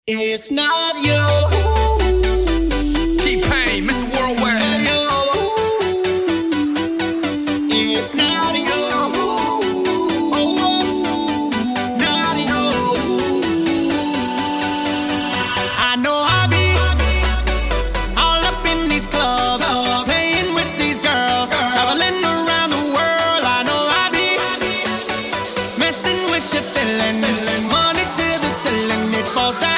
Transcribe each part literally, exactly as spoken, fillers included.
It's not you. T-Pain, Mister Worldwide. It's not you. Not you. I know I be all up in these clubs, playing with these girls, traveling around the world. I know I be messing with your feelings, money to the ceiling, it falls down.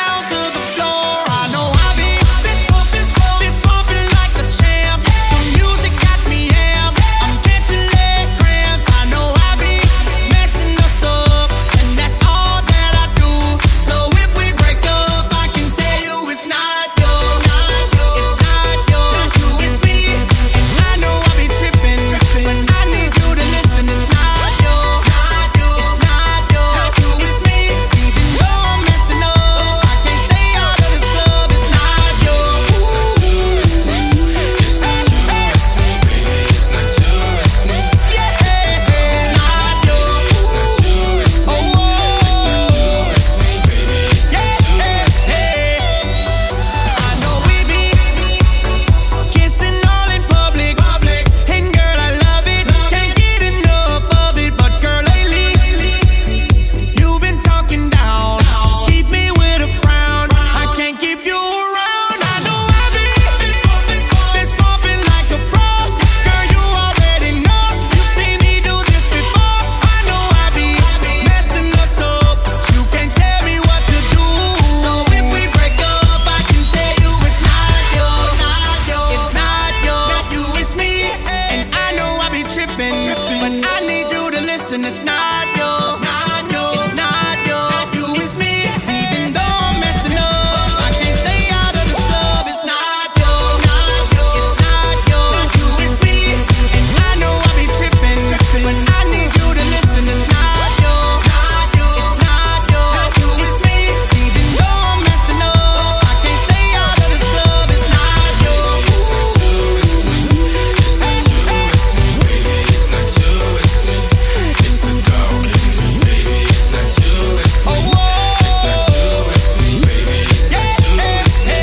It's not you, not you, it's not you, you, it's me. Even though I'm messing up, I can't stay out of the club. It's not you, not you, it's not you, you, it's me. And I know I be tripping, but I need you to listen. It's not you, not you, it's not you, you, it's me. Even though I'm messing up, I can't stay out of this club. It's not you. It's not you, it's me. It's not you, it's me, baby. It's not you, it's me. It's the dog in me, baby. It's not you, it's me. It's not you, it's me, baby. It's not you, it's me.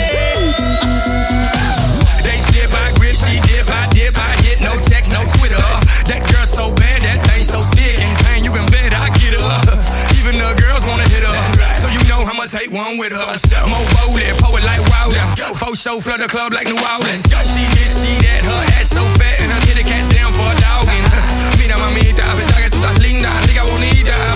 They slip, I grip, she dip, I dip, I hit. No text, no Twitter. That girl so bad, that thing so thick and pain. You can bet I get her. Even the girls wanna hit her, so you know I'ma take one with her. Mo bowling, poet like Wilder. Faux show, flood the club like New Orleans. She this, she that, her ass so fat, and her kitty cat's down for a dog. Mira mamita, verdad que tú estás linda, rica bonita.